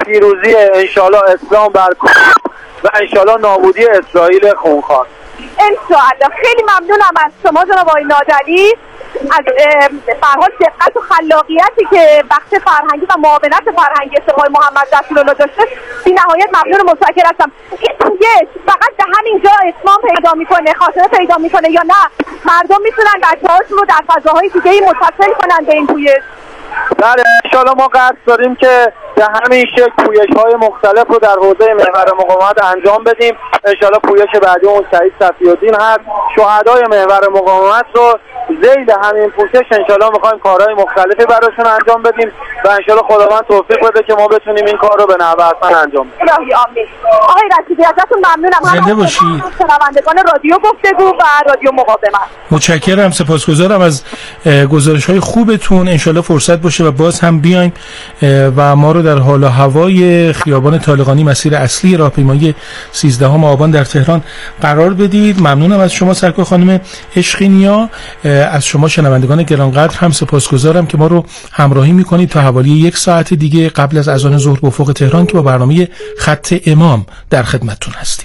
پیروزی انشالله اسلام بر و انشالله نابودی اسرائیل خونخوار. انشالله. خیلی ممنونم از شما جناب آقای نادری از به هر حال دقت و خلاقیتی که بخش فرهنگی و معاونت فرهنگی آقای محمد رسول‌الله داشته. بی نهایت ممنون و متشکر هستم. این پویش فقط به همینجا اتمام پیدا میکنه، خاطره پیدا میکنه یا نه مردم میتونن بچه‌هاشون رو در فضاهای دیگه‌ای متصل کنن به این پویش؟ بله انشالله ما قصد داریم که به همین شکل پویش‌های مختلف رو در حوزه محور مقاومت انجام بدیم. انشالله پویش بعدی اون شهید صفی‌الدین هست. شهدای محور مقاومت رو ذیل همین پوشش انشالله میخوایم کارهای مختلفی براشون انجام بدیم و انشالله خداوند توفیق بده که ما بتونیم این کار رو به نحو احسن انجام بدیم. الهی آمین. آقای رشیدی ازتون ممنونم. زنده باشید. شنوندگان رادیو گفتگو و رادیو مقاومت متشکرم، سپاسگزارم از گزارش‌های خوبتون. انشالله فرصت باشه و باز هم بیایم و ما رو در حال و هوای خیابان طالقانی مسیر اصلی راهپیمایی 13 آبان در تهران قرار بدید. ممنونم از شما سرکار خانم عشقینیا. از شما شنوندگان گرانقدر هم سپاسگزارم که ما رو همراهی میکنید تا حوالی 1 ساعت دیگه قبل از اذان ظهر به افق تهران که با برنامه خط امام در خدمتتون هستیم.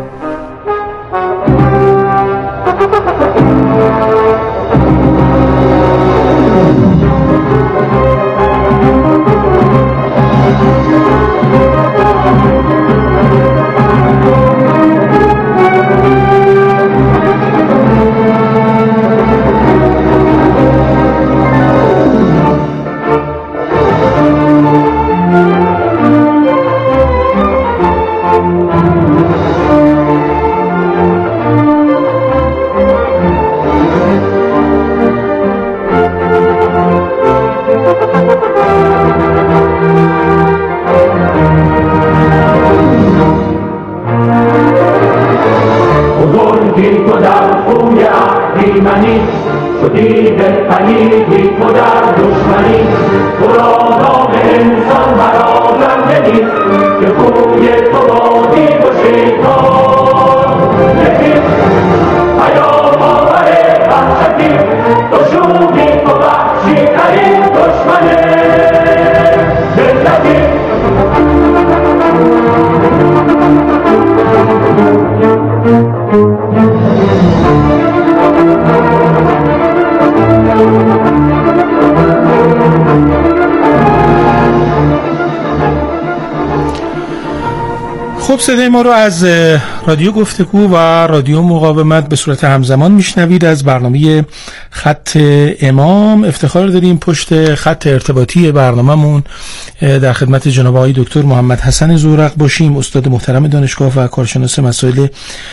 خب صدای ما رو از رادیو گفتگو و رادیو مقاومت به صورت همزمان میشنوید از برنامه خط امام. افتخار داریم پشت خط ارتباطی برنامه‌مون در خدمت جناب آقای دکتر محمد حسن زورق باشیم، استاد محترم دانشگاه و کارشناس مسائل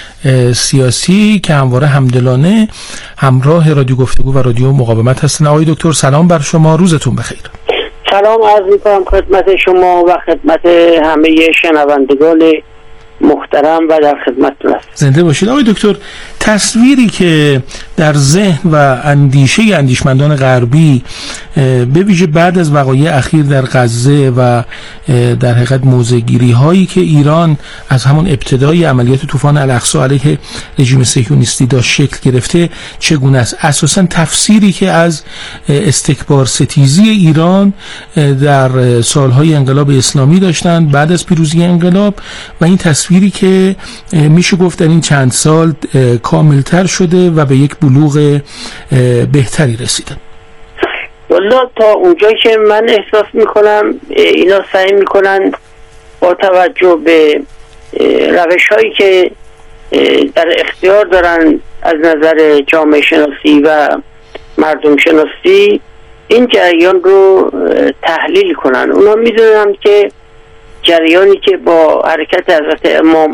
سیاسی که همواره همدلانه همراه رادیو گفتگو و رادیو مقاومت هستن. آقای دکتر سلام بر شما، روزتون بخیر. سلام عرض می‌کنم خدمت شما و خدمت همه شنوندگان محترم و در خدمتتون هستم. زنده باشید. آقای دکتر، تصویری که در ذهن و اندیشه اندیشمندان غربی به ویژه بعد از وقایع اخیر در غزه و در حقیقت موضع‌گیری هایی که ایران از همون ابتدای عملیات طوفان الاقصی علیه رژیم صهیونیستی داشت شکل گرفته چگونه است؟ اساساً تفسیری که از استکبار ستیزی ایران در سالهای انقلاب اسلامی داشتند بعد از پیروزی انقلاب و این تصویری که میشه گفت در این چند سال کاملتر شده و به یک بلوغ بهتری رسیده. والله تا اونجایی که من احساس میکنم اینا سعی میکنن با توجه به روش هایی که در اختیار دارن از نظر جامعه شناسی و مردم شناسی این جریان رو تحلیل کنن. اونا میدونن که جریانی که با حرکت حضرت امام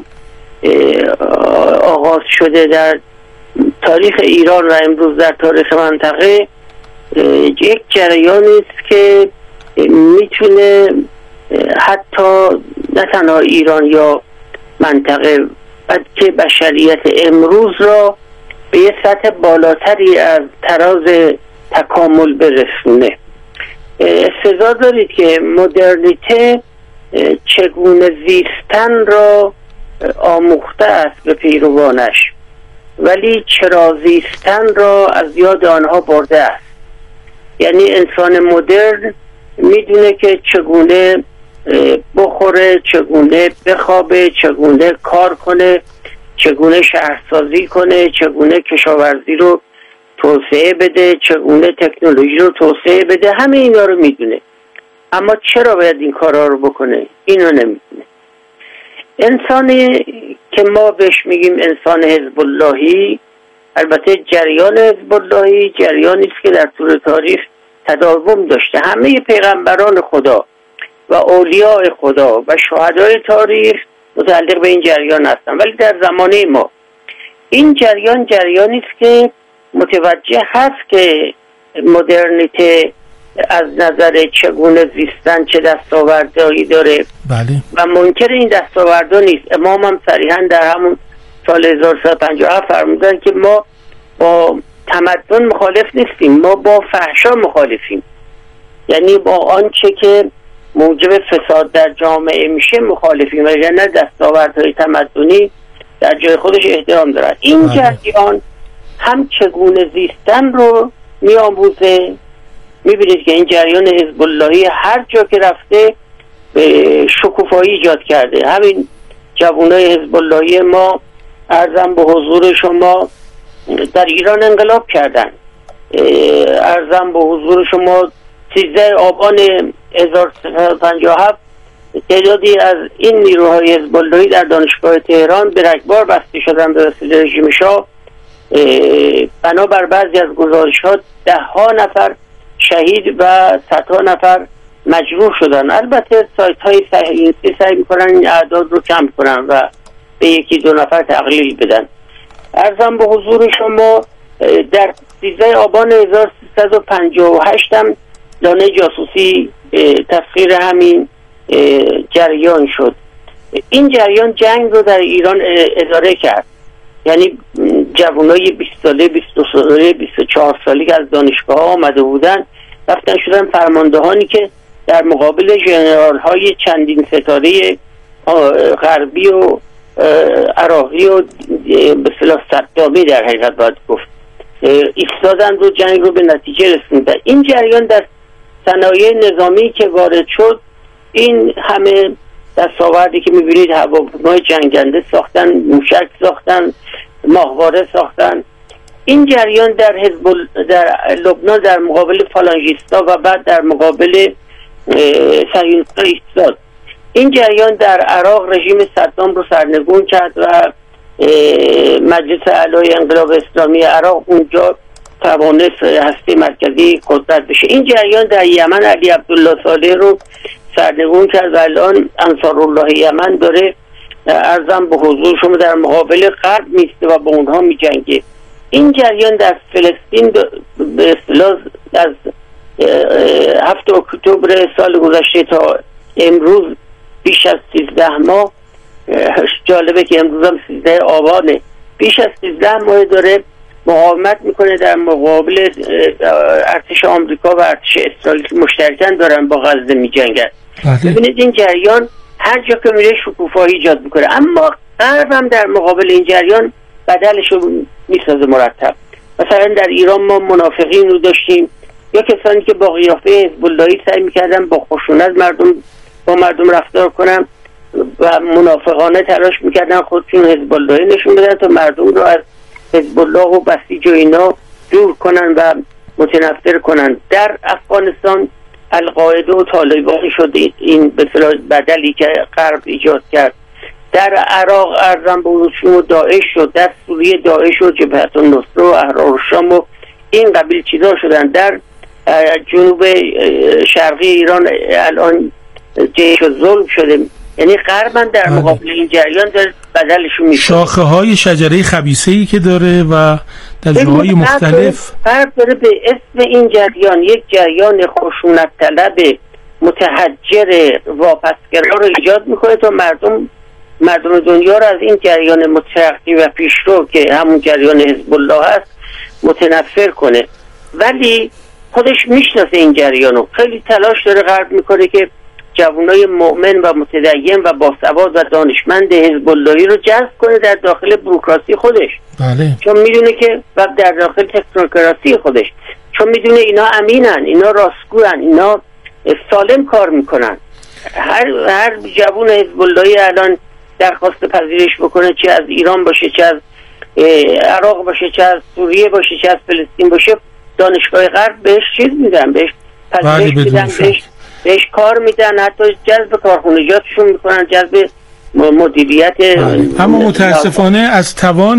آغاز شده در تاریخ ایران و امروز در تاریخ منطقه یک جریانی است که میتونه حتی نه تنها ایران یا منطقه بلکه بشریت امروز را به یه سطح بالاتری از تراز تکامل برسونه. استعداد دارید که مدرنیته چگونه زیستن را آموخته است به پیروانش، ولی چرا زیستن را از یاد آنها برده است. یعنی انسان مدرن میدونه که چگونه بخوره، چگونه بخوابه، چگونه کار کنه، چگونه شهرسازی کنه، چگونه کشاورزی رو توسعه بده، چگونه تکنولوژی رو توسعه بده، همه اینا رو میدونه. اما چرا باید این کارها رو بکنه؟ اینو نمیدونه. انسانی که ما بهش میگیم انسان حزب اللهی، البته جریان حزب اللهی جریانی است که در طول تاریخ تداوم داشته. همه پیغمبران خدا و اولیاء خدا و شهدای تاریخ متعلق به این جریان هستن، ولی در زمانه ما این جریانی است که متوجه هست که مدرنیته از نظر چگونه زیستن چه دستاوردهایی داره. بله. و منکر این دستاوردها نیست. امام هم صریحا در همون سال 1357 فرمودن که ما با تمدن مخالف نیستیم، ما با فحشا مخالفیم، یعنی با آنچه که موجب فساد در جامعه میشه مخالفیم، وگرنه دستاوردهای تمدنی در جای خودش احترام دارد. این جریان هم چگونه زیستن رو میآموزه. میبینید که این جریان حزب اللهی هر جا که رفته شکوفایی ایجاد کرده. همین جوانای حزب اللهی ما عرضم به حضور شما در ایران انقلاب کردن. عرضم به حضور شما 13 آبان 1357 تعدادی از این نیروهای حزب اللهی در دانشگاه تهران به رگبار بسته شدن به وسیله رژیم شاه. بنابر بعضی از گزارشات 10 نفر شهید و 100 نفر مجروح شدن. البته سایت های صهیونیستی سعی میکنن این اعداد رو کم کنن و به 1-2 نفر تقلیل بدن. عرضم به حضور شما در 13 آبان 1358 هم دانه جاسوسی تسخیر همین جریان شد. این جریان جنگ رو در ایران اداره کرد، یعنی جوانای 20 ساله 22 ساله 24 ساله که از دانشگاه آمده بودن رفتن شدن فرماندهانی که در مقابل ژنرال های چندین ستاره غربی و عراقی و به اصطلاح صدامی در حقیقت باید گفت ایستادن و جنگ رو به نتیجه رسوندن. این جریان در صنایع نظامی که وارد شد، این همه دستاوردی که میبینید، هواپیمای جنگنده ساختن، موشک ساختن، ماهواره ساختن. این جریان در در لبنان در مقابل فالانژیستا و بعد در مقابل صهیونیست‌ها ایستاد. این جریان در عراق رژیم صدام رو سرنگون کرد و مجلس اعلای انقلاب اسلامی عراق اونجا توانست هسته مرکزی قدرت بشه. این جریان در یمن علی عبدالله صالح رو سرنگون کرد و الان انصارالله یمن داره عرضم به حضور شما در مقابل غرب میسته و با اونها میجنگه. این جریان در فلسطین به اصطلاح از 7 اکتبر سال گذشته تا امروز بیش از 13 ماه، جالبه که امروز هم 13 آبانه، بیش از 13 ماه داره مقاومت میکنه در مقابل ارتش آمریکا و ارتش اسرائیل مشترکاً دارن با غزه میجنگن. ببینید این جریان هر جا که میره شکوفایی ایجاد میکنه، اما غرب هم در مقابل این جریان بدلش رو میسازه مرتب. مثلا در ایران ما منافقین رو داشتیم یا کسانی که با قیافه حزب اللهی سعی میکردن با خشونت با مردم رفتار کنن و منافقانه تلاش میکردن خودشون حزب اللهی نشون بدن تا مردم رو از حزب الله و بسیج و اینا دور کنن و متنفر کنن. در افغانستان القاعده و طالبان شد این به اصطلاح بدلی که غرب ایجاد کرد. در عراق ارزم به حضور داعش شد، در سوریه داعش و جبهت النصره و احرار الشام و این قبیل چیزا شدن. در جنوب شرقی ایران الان جیش و ظلم شده. یعنی غرب من در مقابل این جریان داره بدلشون میشه. شاخه های شجره خبیثه‌ای که داره و در جاهای مختلف فرق داره به اسم این جریان. یک جریان خشونت طلب متحجر واپسگرا رو ایجاد میکنه تا مردم دنیا رو از این جریان مترقی و پیشرو که همون جریان حزب الله هست متنفر کنه. ولی خودش میشناسه این جریانو، خیلی تلاش داره غرب میکنه که جوانای مؤمن و متدین و باسواد و دانشمند حزب اللهی رو جذب کنه در داخل بوروکراسی خودش. بله. چون میدونه که و در داخل تکنوکراسی خودش، چون میدونه اینا امینن، اینا راستگوان، اینا سالم کار میکنن. هر جوون حزب اللهی الان درخواست پذیرش بکنه، چه از ایران باشه، چه از عراق باشه، چه از سوریه باشه، چه از فلسطین باشه، دانشگاه غرب بهش چیز میدن، بهش پذیرش میدن، بهش کار میدن، حتی جذب کارخونجاتشون میکنن، جذب مدیریت. اما متاسفانه از توان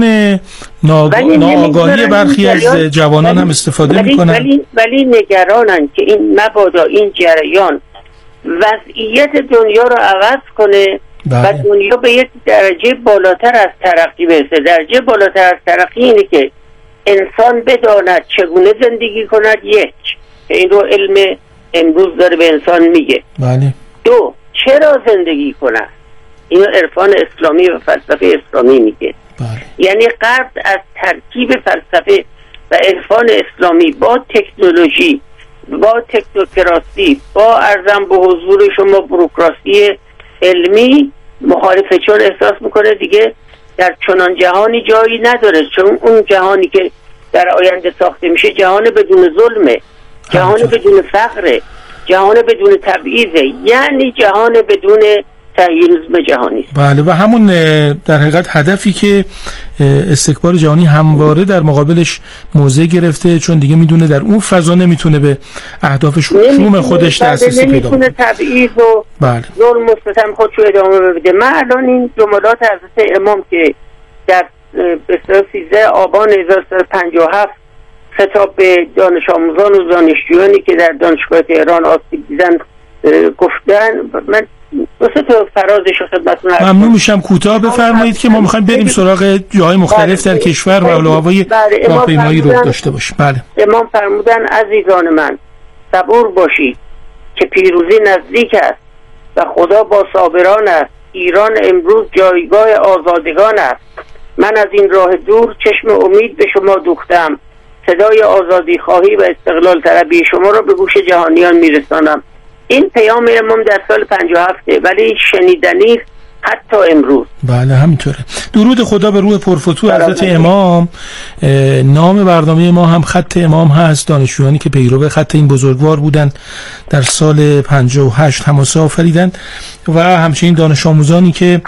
ناآگاهی برخی از جوانان هم استفاده میکنن. ولی نگرانن که این مبادا این جریان وضعیت دنیا رو عوض کنه و دنیا به یک درجه بالاتر از ترقی برسه. درجه بالاتر از ترقی اینه که انسان بداند چگونه زندگی کند، یک، این رو علم امروز داره به انسان میگه. بله. دو، چرا زندگی کند، اینو عرفان اسلامی و فلسفه اسلامی میگه. بله. یعنی غرب از ترکیب فلسفه و عرفان اسلامی با تکنولوژی، با تکنوکراسی، با ارزم به حضور شما بروکراسی علمی مخالفه، چون احساس میکنه دیگه در چنان جهانی جایی نداره، چون اون جهانی که در آینده ساخته میشه جهان بدون ظلمه، جهان بدون فقره، جهان بدون تبعیضه، یعنی جهان بدون تغییرسم جهانی. بله، و همون در حقیقت هدفی که استکبار جهانی همواره در مقابلش موضع گرفته، چون دیگه میدونه در اون فضا نمیتونه به اهداف شوم خودش دسترسی پیدا کنه، نمیتونه تبعیض و ظلم و ستم خودشو ادامه بده. من الان این جملات حضرت امام که در 13 آبان 1357 خطاب به دانش آموزان و دانشجویانی که در دانشگاه تهران آسیب دیدن گفتن، من دو سه تا فرازش رو خدمتتون عرض ممنون میشم کوتاه بفرمایید که ما میخوایم بریم سراغ جاهای مختلف در کشور و حواله‌های راهپیمایی رو داشته باشیم. بله. امام فرمودن عزیزان من صبور باشید که پیروزی نزدیک است و خدا با صابران است. ایران امروز جایگاه آزادگان است. من از این راه دور چشم امید به شما دوختم. صدای آزادی خواهی و استقلال طلبی شما را به گوش جهانیان میرسانم. این پیام امام در سال 57 ولی شنیدنی حتی امروز. بله همینطوره. درود خدا به روح پرفتو حضرت امام. نام برنامه ما هم خط امام هست. دانشجویانی که پیرو خط این بزرگوار بودند در سال 58 حماسه آفریدند و همچنین دانش آموزانی که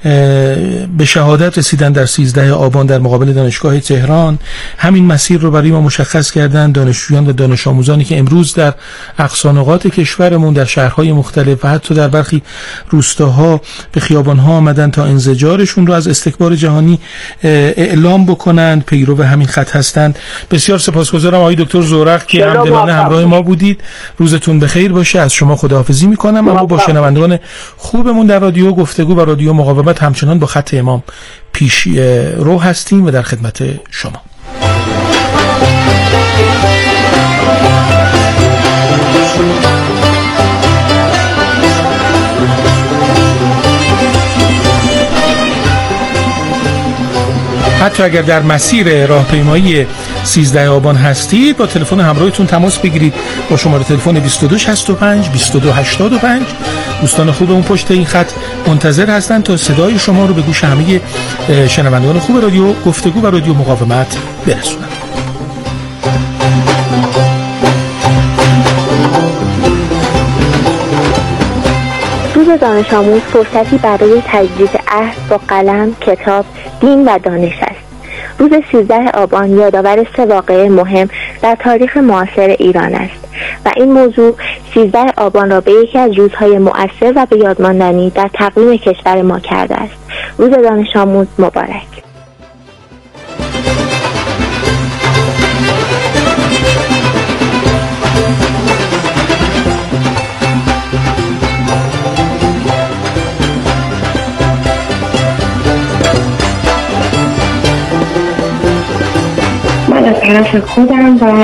به شهادت رسیدند در 13 آبان در مقابل دانشگاه تهران. همین مسیر رو برای ما مشخص کردند دانشجویان و دانش آموزانی که امروز در اقصا نقاط کشورمون در شهرهای مختلف و حتی در برخی روستاها به خیابان‌ها آمدن تا انزجارشون رو از استکبار جهانی اعلام بکنند. پیرو همین خط هستند. بسیار سپاسگزارم آقای دکتر زورق که همدلانه همراه ما بودید. روزتون بخیر باشه. از شما خداحافظی میکنم. اما با شنوندگان خوبمون در رادیو گفتگو و رادیو مقاومت همچنان با خط امام پیش رو هستیم و در خدمت شما. حتی اگر در مسیر راهپیمایی 13 آبان هستید با تلفن همراهتون تماس بگیرید با شماره تلفن 2265 2285. دوستان خوبمون پشت این خط منتظر هستن تا صدای شما رو به گوش همه شنوندگان خوب رادیو گفتگو و رادیو مقاومت برسونن. روز دانش آموز فرصتی برای تجدید عهد با قلم، کتاب، دین و دانش است. روز 13 آبان یادآور 3 واقعه مهم در تاریخ معاصر ایران است و این موضوع 13 آبان را به یکی از روزهای مؤثر و به یاد ماندنی در تقویم کشور ما کرده است. روز دانش آموز مبارک. از طرف خودم و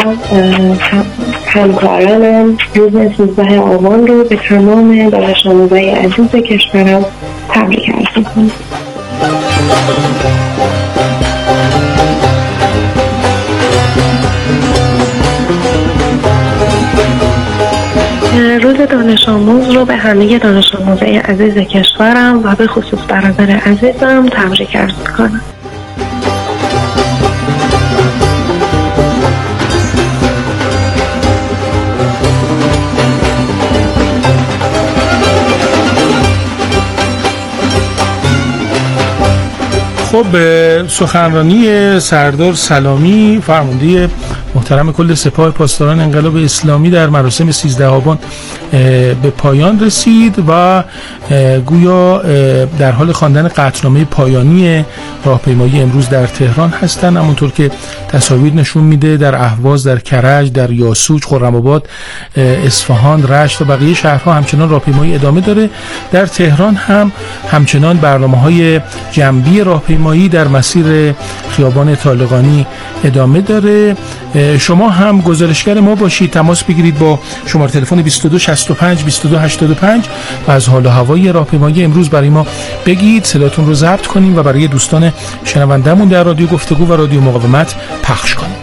همکارانم روز 13 آبان رو به تمام دانش آموزای عزیز کشورم تبریک عرض می‌کنم. روز دانش آموز رو به همه دانش آموزای عزیز کشورم و به خصوص برادر عزیزم تبریک عرض می‌کنم. خب سخنرانی سردار سلامی فرمانده محترم کل سپاه پاسداران انقلاب اسلامی در مراسم 13 آبان به پایان رسید و گویا در حال خواندن قطعنامه پایانی راهپیمایی امروز در تهران هستند. همونطور که تصاویر نشون میده در اهواز، در کرج، در یاسوج، خرم‌آباد، اصفهان، رشت و بقیه شهرها همچنان راهپیمایی ادامه داره. در تهران هم همچنان برنامه‌های جنبی راهپیمایی در مسیر خیابان طالقانی ادامه داره. شما هم گزارشگر ما باشید، تماس بگیرید با شماره تلفن 2265 2285 و از حال و هوای راهپیمایی امروز برای ما بگید، صداتون رو ضبط کنیم و برای دوستان شنونده‌مون در رادیو گفتگو و رادیو مقاومت پخش کنیم.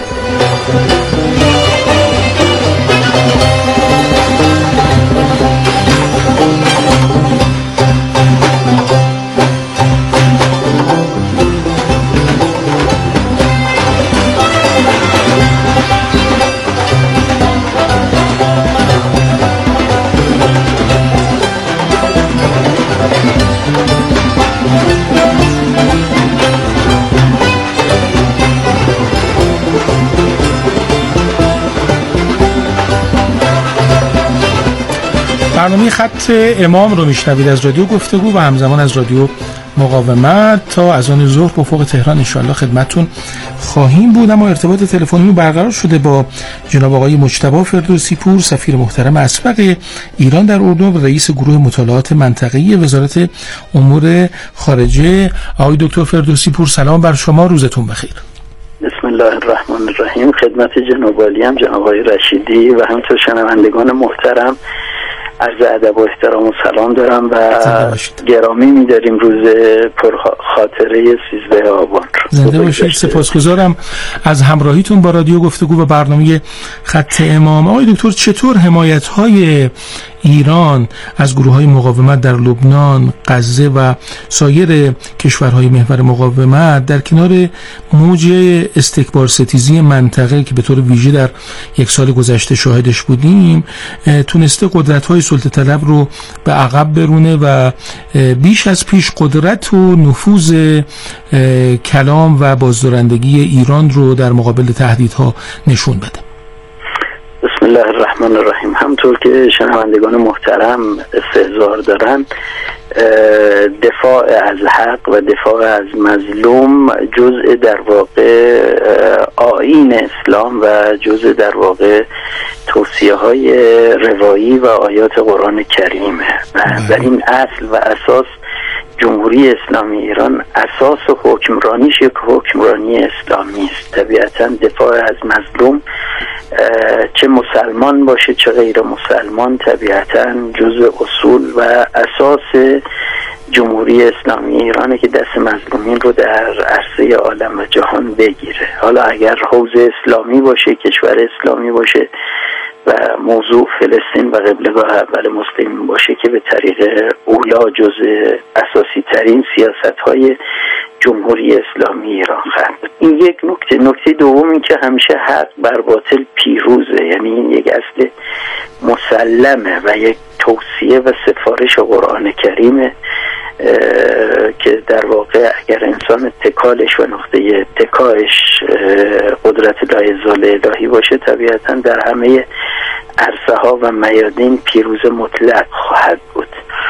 برنامه خط امام رو میشنوید از رادیو گفتگو و همزمان از رادیو مقاومت. تا اذان ظهر به افق تهران انشالله خدمتتون خواهیم بود. اما ارتباط تلفنی برقرار شده با جناب آقای مجتبی فردوسی پور، سفیر محترم اسبق ایران در اردن و رئیس گروه مطالعات منطقه‌ای وزارت امور خارجه. آقای دکتر فردوسی پور سلام بر شما، روزتون بخیر. بسم الله الرحمن الرحیم. خدمت جناب عالی هم جناب آقای رشیدی و همینطور شنوندگان محترم عرض ادب و احترام و سلام دارم و گرامی می‌داریم روز پر خاطره 13 آبان. زنده باشید. سپاسگزارم از همراهیتون با رادیو گفتگو و برنامه خط امام. آقای دکتر، چطور حمایت‌های ایران از گروه‌های مقاومت در لبنان، غزه و سایر کشورهای محور مقاومت در کنار موج استکبار ستیزی منطقه که به طور ویژه در یک سال گذشته شاهدش بودیم تونسته قدرت‌های سلطه طلب رو به عقب برونه و بیش از پیش قدرت و نفوذ کلام و بازدارندگی ایران رو در مقابل تهدیدها نشون بده؟ بسم الله الرحمن الرحیم. همطور که شنوندگان محترم استحضار دارن، دفاع از حق و دفاع از مظلوم جزء در واقع آیین اسلام و جزء در واقع توصیه های روایی و آیات قرآن کریمه و در این اصل و اساس جمهوری اسلامی ایران اساس حکمرانیش یک حکمرانی اسلامی است. طبیعتا دفاع از مظلوم چه مسلمان باشه چه غیر مسلمان طبیعتا جزء اصول و اساس جمهوری اسلامی ایرانه که دست مظلومین رو در عرصه عالم و جهان بگیره. حالا اگر حوزه اسلامی باشه، کشور اسلامی باشه و موضوع فلسطین و قبله‌گاه اول مسلمین باشه که به طریق اولا جزء اساسی ترین سیاست های جمهوری اسلامی ایران خواهد. این یک نکته دوم این که همیشه حق بر باطل پیروزه، یعنی این یک اصل مسلمه و یک توصیه و سفارش قرآن کریمه که در واقع اگر انسان تکالش و نقطه تکایش قدرت لایزال الهی باشه طبیعتا در همه عرصه ها و پیروز مطلق خواهد بود.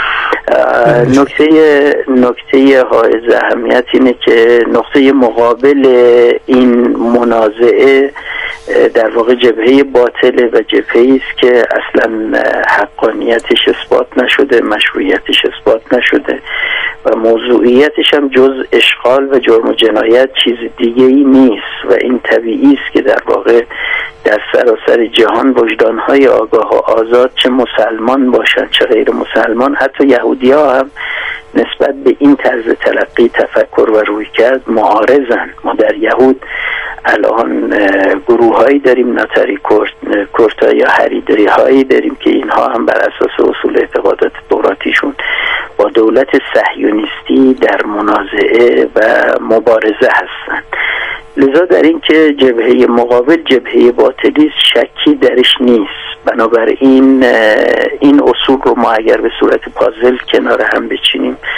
نکته حائز اهمیت اینه که نقطه مقابل این منازعه در واقع جبهه باطله و جبهه‌ای است که اصلا حقانیتش اثبات نشده، مشروعیتش اثبات نشده و موضوعیتش هم جز اشغال و جرم و جنایت چیز دیگه ای نیست و این طبیعی است که در واقع در سراسر جهان وجدان‌های آگاه و آزاد چه مسلمان باشند چه غیر مسلمان، حتی یهودی‌ها هم نسبت به این طرز تلقی تفکر و رویکرد معارضن. ما در یهود الان گروه‌هایی داریم، ناتاری کورتا یا هریدری هایی داریم که اینها هم بر اساس اصول اعتقادات توراتیشون با دولت صهیونیستی در منازعه و مبارزه هستند. لذا در این که جبهه مقابل جبهه باطلی شکی درش نیست. بنابراین این اصول رو ما اگر به صورت پازل کنار هم بچینیم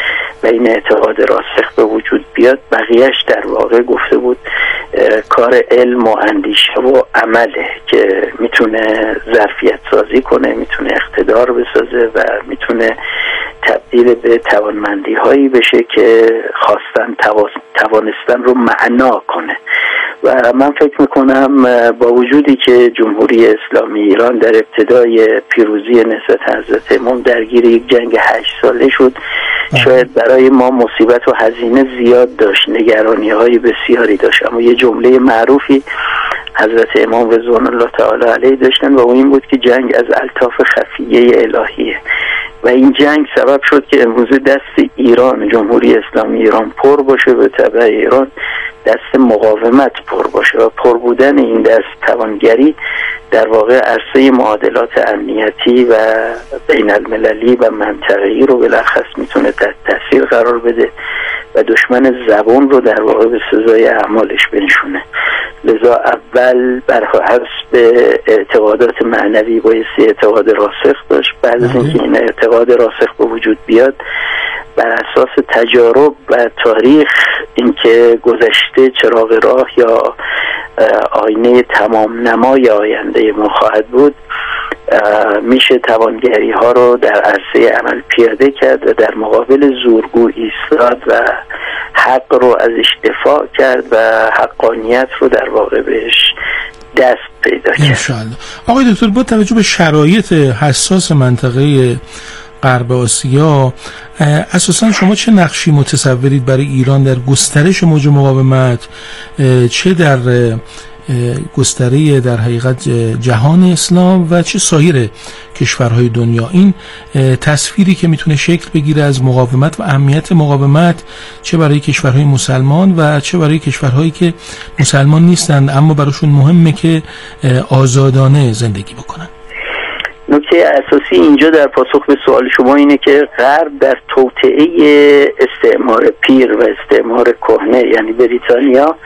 این اعتقاد راسخ به وجود بیاد، بقیهش در واقع گفته بود کار علم و اندیشه و عمله که میتونه ظرفیت سازی کنه، میتونه اقتدار بسازه و میتونه تبدیل به توانمندی هایی بشه که خواستن توانستن رو معنا کنه. و من فکر میکنم با وجودی که جمهوری اسلامی ایران در ابتدای پیروزی نهضت حضرت امام درگیر یک جنگ 8 ساله شد، شاید برای ما مصیبت و هزینه زیاد داشت، نگرانی های بسیاری داشت، اما یه جمله معروفی حضرت امام رضوان الله تعالی علیه داشتن و این بود که جنگ از الطاف خفیه الهیه و این جنگ سبب شد که امروز دست ایران، جمهوری اسلامی ایران پر باشه، به تبع ایران دست مقاومت پر باشه و پر بودن این دست توانگری در واقع عرصه معادلات امنیتی و بین المللی و منطقه‌ای رو بالاخص میتونه تحت تاثیر قرار بده و دشمن زبان رو در واقع به سزای اعمالش بنشونه. لذا اول بر حسب اعتقادات معنوی بایستی اعتقاد راسخ داشت، بعد از اینکه این اعتقاد راسخ به وجود بیاد بر اساس تجارب و تاریخ، اینکه گذشته چراغ راه یا آینه تمام نمای آینده ما خواهد بود، میشه توانگری ها رو در عرصه عمل پیاده کرد و در مقابل زورگو ایستاد و حق رو ازش دفاع کرد و حقانیت رو در واقع بهش دست پیدا کرد. انشاءالله. آقای دکتر، با توجه به شرایط حساس منطقه غرب آسیا، اساساً شما چه نقشی متصورید برای ایران در گسترش موج مقاومت، چه در گستره در حقیقت جهان اسلام و چه سایر کشورهای دنیا؟ این تصویری که میتونه شکل بگیره از مقاومت و اهمیت مقاومت، چه برای کشورهای مسلمان و چه برای کشورهایی که مسلمان نیستند اما براشون مهمه که آزادانه زندگی بکنن. نکته اساسی اینجا در پاسخ به سوال شما اینه که غرب در توطئه استعمار پیر و استعمار کهنه یعنی بریتانیا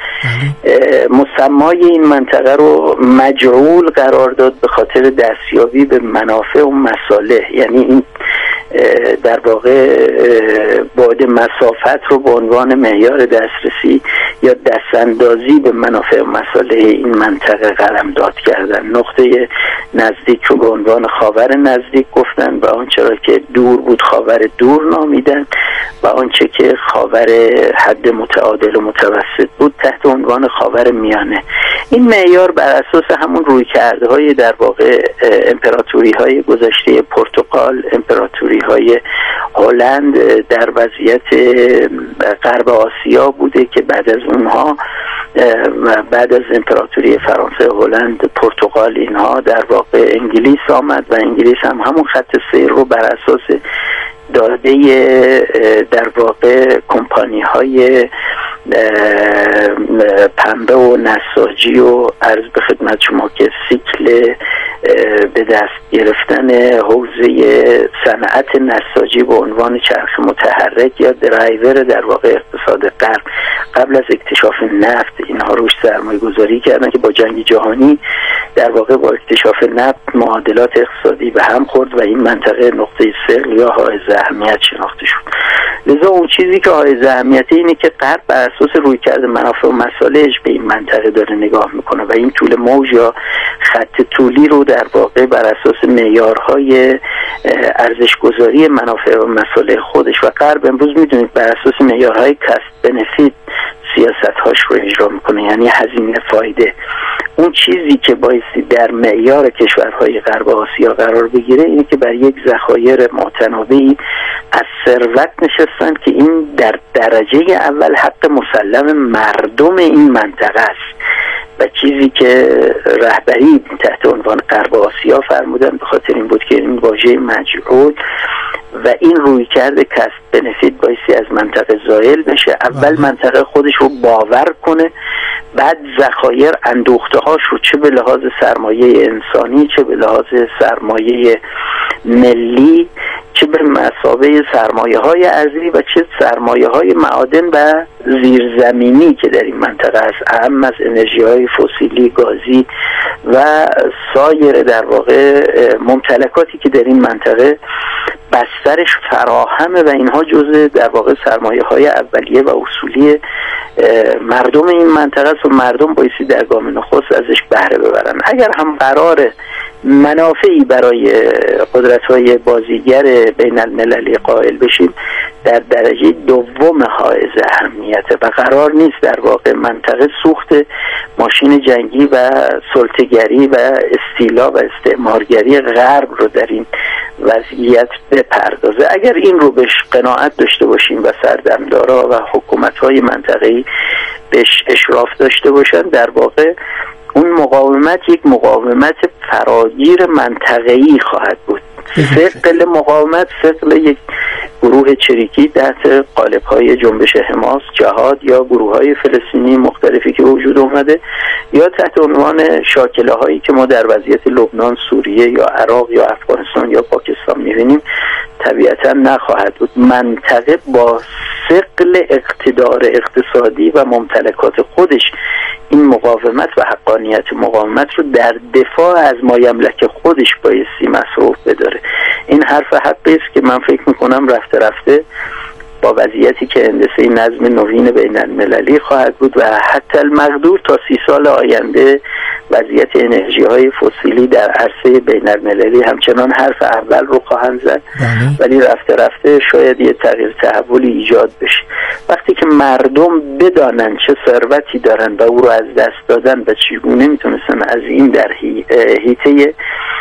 مسمای این منطقه رو مجعول قرار داد به خاطر دستیابی به منافع و مصالح، یعنی این در واقع بعد مسافت رو به عنوان معیار دسترسی یا دستاندازی به منافع و مصالح این منطقه قلمداد کردن. نقطه نزدیک رو به عنوان خاور نزدیک گفتن و آنچه را که دور بود خاور دور نامیدن و آنچه که خاور حد متعادل و متوسط بود تحت عنوان خاور میانه. این معیار بر اساس همون رویکردهای در واقع امپراتوری های گذشته پرتغال، امپراتوری های هلند در وضعیت غرب آسیا بوده که بعد از اونها بعد از امپراتوری فرانسه، هلند، پرتغال، اینها در واقع انگلیس آمد و انگلیس هم همون خط سیر رو بر اساس داده در واقع کمپانی های پنبه و نساجی و عرض به خدمت شما که سیکل به دست گرفتن حوزه صنعت نساجی به عنوان چرخ متحرک یا درایور در واقع اقتصاد غرب قبل از اکتشاف نفت اینها روش سرمایه گذاری کردن که با جنگ جهانی در واقع با اکتشاف نفت معادلات اقتصادی به هم خورد و این منطقه نقطه ثقل یا حائز اهمیت شناخته شد. لذا اون چیزی که حائز اهمیته اینه که غرب بر اساس رویکرد منافع و مصالحش به این منطقه داره نگاه میکنه و این طول موج یا خط طولی رو در واقع بر اساس معیارهای ارزش‌گذاری منافع و مصالح خودش و غرب امروز میدونید بر اساس معیارهای کاست بنفیت سیاست‌هاش رو اجرا میکنه، یعنی هزینه فایده. اون چیزی که بایستی در معیار کشورهای غرب آسیا قرار بگیره اینه که بر یک ذخایر متناوبی از ثروت نشستن که این در درجه اول حق مسلم مردم این منطقه است و چیزی که رهبری تحت عنوان غرب آسیا فرمودن به خاطر این بود که این واژه مجعول و این رویکرد کسب بنفیت بایستی از منطقه زائل بشه. اول منطقه خودش رو باور کنه، بعد ذخایر اندوخته هاش رو چه به لحاظ سرمایه انسانی، چه به لحاظ سرمایه ملی، چه به مثابه سرمایه‌های ارضی و چه سرمایه‌های معادن و زیرزمینی که در این منطقه است، اهم از انرژی‌های فسیلی، گازی و سایر در واقع ممتلکاتی که در این منطقه بسترش فراهمه و اینها جزء در واقع سرمایه‌های اولیه و اصولی مردم این منطقه است و مردم بایستی در گام نخست ازش بهره ببرن. اگر هم قرار منافعی برای قدرت‌های بازیگر بین المللی قائل بشیم، در درجه دوم حائز اهمیته و قرار نیست در واقع منطقه سوخت ماشین جنگی و سلطه‌گری و استیلا و استعمارگری غرب رو در این وضعیت بپردازه. اگر این رو بهش قناعت داشته باشیم و سردمدارا و حکومت‌های منطقه‌ای بهش اشراف داشته باشن، در واقع اون مقاومت یک مقاومت فراگیر منطقه‌ای خواهد بود. ثقل مقاومت ثقل یک گروه چریکی تحت قالب‌های جنبش حماس، جهاد یا گروه‌های فلسطینی مختلفی که وجود اومده یا تحت عنوان شاکله‌هایی که ما در وضعیت لبنان، سوریه یا عراق یا افغانستان یا پاکستان می‌بینیم طبیعتاً نخواهد بود. منطقه با ثقل اقتدار اقتصادی و ممتلکات خودش این مقاومت و حقانیت مقاومت رو در دفاع از مایملک خودش بایستی مصروف بداره. این حرف حقی است که من فکر میکنم رفته رفته با وضعیتی که هندسه نظم نوین بین المللی خواهد بود و حتی المقدور تا 30 سال آینده وضعیت انرژی های فسیلی در عرصه بین المللی همچنان حرف اول رو خواهند زد، ولی رفته رفته شاید یه تغییر تحولی ایجاد بشه. وقتی که مردم بدانن چه ثروتی دارن و او رو از دست دادن و چگونه میتونستن از این در حیطه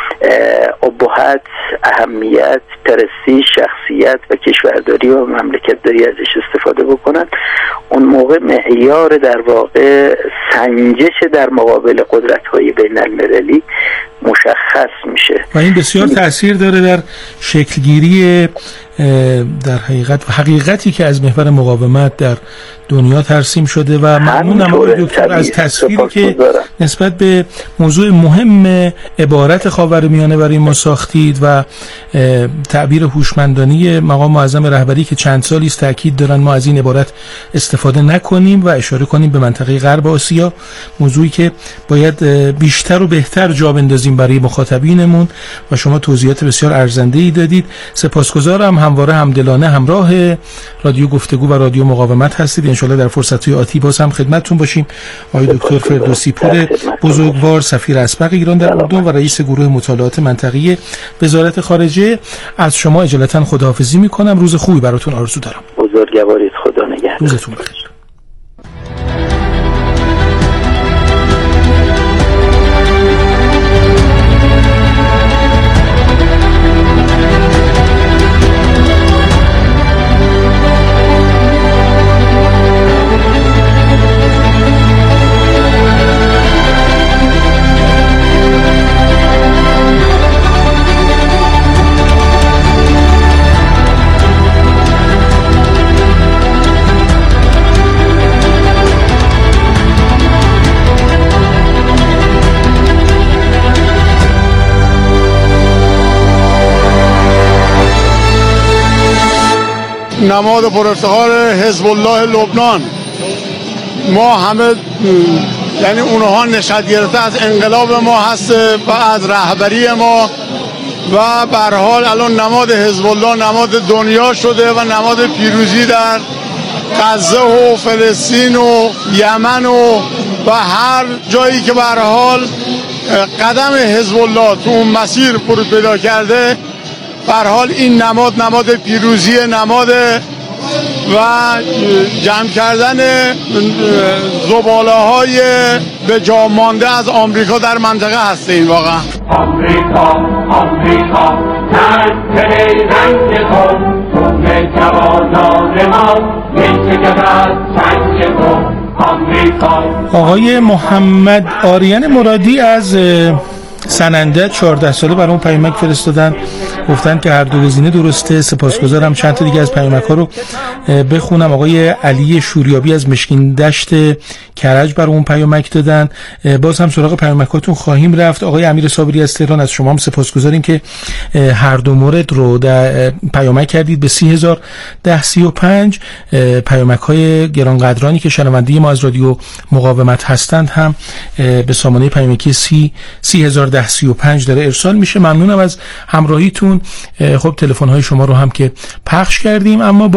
ابهت، اهمیت، پرستیژ، شخصیت و کشورداری و مملکتداری ازش استفاده بکنن، اون موقع معیار در واقع سنجش در مقابل قدرت‌های بین المللی مشخص میشه و این بسیار تأثیر داره در شکلگیری در حقیقتی که از محور مقاومت در دنیا ترسیم شده. و ممنونم آقای دکتر از تصویری که نسبت به موضوع مهم عبارت خاورمیانه برای ما ساختید و تعبیر هوشمندانه مقام معظم رهبری که چند سالی است تاکید دارن ما از این عبارت استفاده نکنیم و اشاره کنیم به منطقه غرب آسیا، موضوعی که باید بیشتر و بهتر جا بندازیم برای مخاطبینمون و شما توضیحات بسیار ارزنده‌ای دادید. سپاسگزارم. همواره همدلانه همراه رادیو گفتگو و رادیو مقاومت هستید. انشالله در فرصت‌های آتی باز هم خدمتتون باشیم. آقای دکتر فردوسی پور بزرگوار، سفیر اسبق ایران در اردن و رئیس گروه مطالعات منطقی وزارت خارجه، از شما اجالتا خداحافظی می‌کنم. روز خوبی براتون آرزو دارم. بزرگوارید. خدا نگهدار. روزتون بخیر. نماد پرافتخار حزب الله لبنان. ما همه یعنی اونها نشأت گرفته از انقلاب ما هست و از رهبری ما و به هر حال الان نماد حزب الله نماد دنیا شده و نماد پیروزی در غزه و فلسطین و یمن و هر جایی که به هر حال قدم حزب الله تو اون مسیر فرود پیدا کرده. به هر حال این نماد پیروزی، نماد و جمع کردن زباله‌های به جا مانده از آمریکا در منطقه هست. این واقعا آمریکا رنگ خون جوانان ما می‌شکند سنگ خون. آقای محمد آریان مرادی از سننده 14 ساله برای اون پیامک فرستادن، گفتن که هر دو گزینه درسته. سپاسگزارم. چند تا دیگه از پیامک‌ها رو بخونم. آقای علی شوریابی از مشکین دشت کرج برای اون پیامک دادن. باز هم سراغ پیامکاتون خواهیم رفت. آقای امیر صابری از تهران، از شما هم سپاسگزاریم که هر دو مورد رو در پیامک کردید به 301035. پیامک‌های گرانقدرانی که شنونده ما از رادیو مقاومت هستند هم به سامانه پیامکی 301035 داره ارسال میشه. ممنونم از همراهیتون. خب تلفن‌های شما رو هم که پخش کردیم، اما